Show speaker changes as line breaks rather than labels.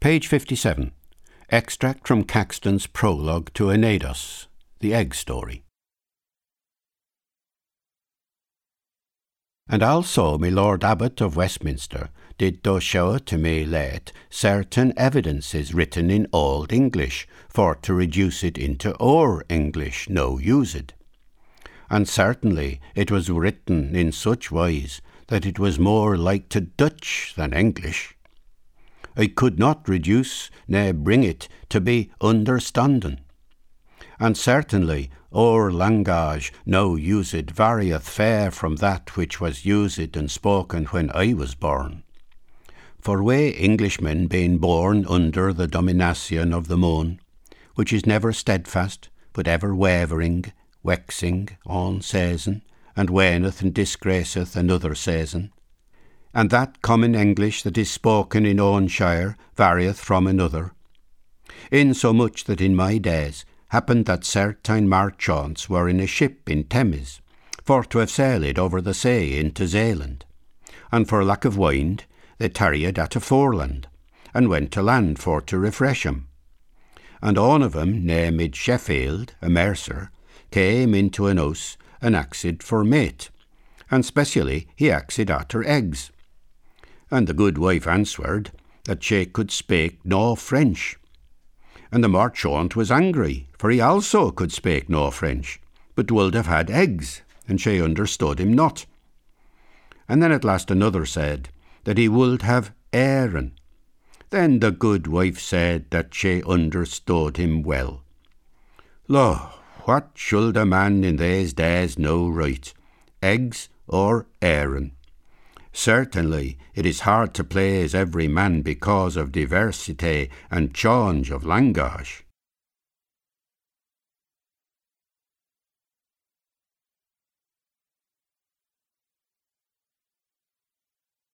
Page 57. Extract from Caxton's prologue to Aeneas, the egg story. And also my Lord Abbot of Westminster did do show to me late certain evidences written in Old English for to reduce it into our English now used. And certainly it was written in such wise that it was more like to Dutch than English. I could not reduce ne bring it to be understanding. And certainly our language now used varieth fair from that which was used and spoken when I was born. For we Englishmen being born under the domination of the moon, which is never steadfast, but ever wavering, waxing, on season, and waneth and disgraceth another season, and that common English that is spoken in own shire varieth from another, insomuch that in my days happened that certain marchants were in a ship in Thames, for to have sailed over the sea into Zealand, and for lack of wind they tarried at a foreland, and went to land for to refresh 'em. And one of 'em, named Sheffield, a mercer, came into an house and axed for mate, and specially he axed after eggs. And the good wife answered that she could speak no French. And the marchant was angry, for he also could speak no French, but would have had eggs, and she understood him not. And then at last another said that he would have Aaron. Then the good wife said that she understood him well. Lo, what should a man in these days know right, eggs or Aaron? Certainly it is hard to please every man because of diversity and change of language.